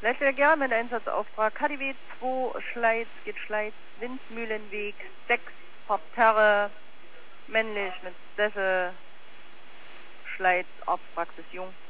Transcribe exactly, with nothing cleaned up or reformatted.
Letzter Jahr mit Einsatzauftrag K D W zwei, Schleiz, geht Schleiz, Windmühlenweg sechs, Parterre, männlich mit Sessel, Schleiz, Arztpraxis Jung.